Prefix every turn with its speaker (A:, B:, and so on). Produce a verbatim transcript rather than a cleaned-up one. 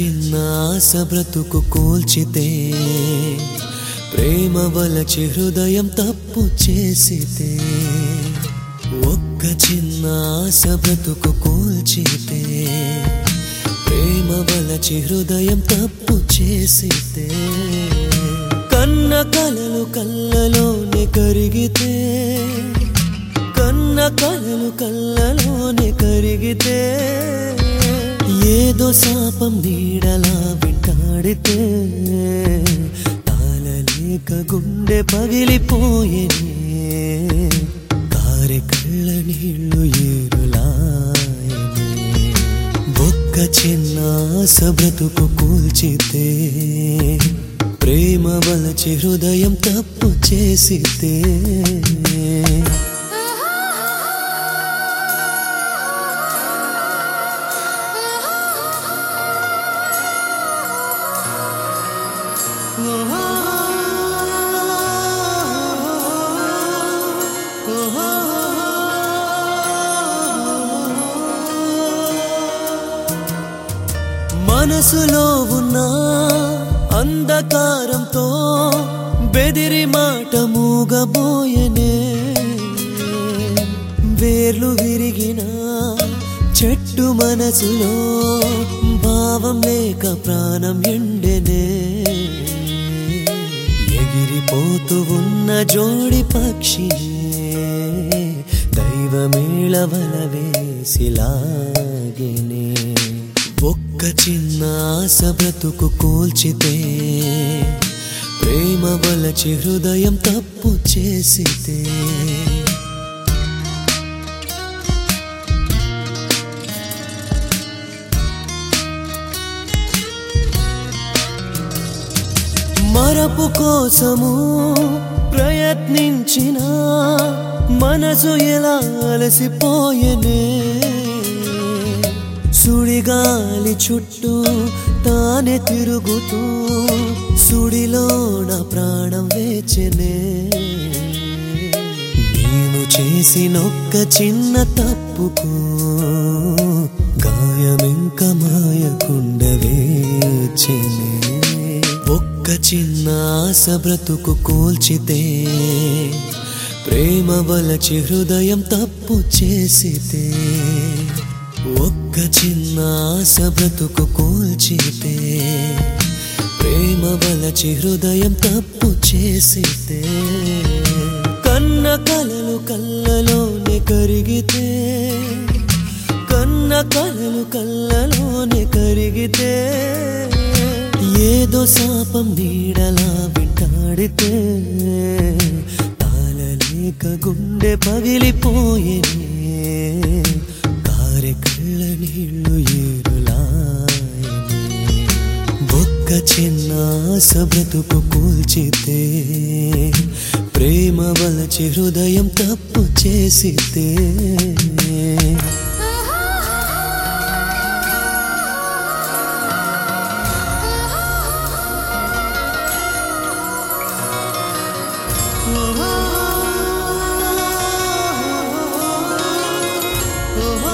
A: చిన్న ఆశ బ్రతుకు కూల్చితే ప్రేమ వలచి హృదయం తప్పు చేసితే ఒక్క చిన్న ఆశ బ్రతుకు కూల్చితే ప్రేమ వలచి హృదయం తప్పు చేసితే కన్న కలలు కళ్ళలోనే కరిగితే కన్న కలలు కళ్ళలోనే కరిగితే ఏదో శాపం నీడలా వెంటాడితే తాళలేక గుండె పగిలిపోయేనే కారె కళ్ళ నీళ్ళు ఏరులాయనే ఒక్క చిన్న ఆశ బ్రతుకు కూల్చితే ప్రేమ వలచి హృదయం తప్పు చేసితే మనసులో ఉన్న అంధకారంతో బెదిరి మాట మూగబోయనే వేర్లు విరిగిన చెట్టు మనసులో భావం లేక ప్రాణం ఎండెనే ఎగిరిపోతూ ఉన్న జోడి పక్షి దైవమేళవల వేసిలాగెనే ఒక్క చిన్న ఆశ బ్రతుకు కూల్చితే ప్రేమ వలచి హృదయం తప్పు చేసితే మరపు కోసము ప్రయత్నించిన మనసు ఎలా అలసిపోయనే సుడిగాలి చుట్టూ తానే తిరుగుతూ సుడిలో నా ప్రాణం వేచెనే నేను చేసినొక్క చిన్న తప్పుకు గాయమింక మాయకుండ వేచెనే ఒక్క చిన్న ఆశ బ్రతుకు కూల్చితే ప్రేమ వలచి హృదయం తప్పు చేసితే ఒక్క చిన్న ఆశ బ్రతుకు కూల్చితే ప్రేమ వలచి హృదయం తప్పు చేసితే కన్న కలలు కళ్ళలోనే కరిగితే కన్న కలలు కళ్ళలోనే కరిగితే ఏదో శాపం నీడలా వెంటాడితే తాళలేక గుండె పగిలిపోయేనే కారె కళ్ళ నీళ్ళు ఏరులాయనే ఒక్క చిన్న ఆశ బ్రతుకు కూల్చితే ప్రేమ వలచి హృదయం తప్పు చేసితే
B: Oh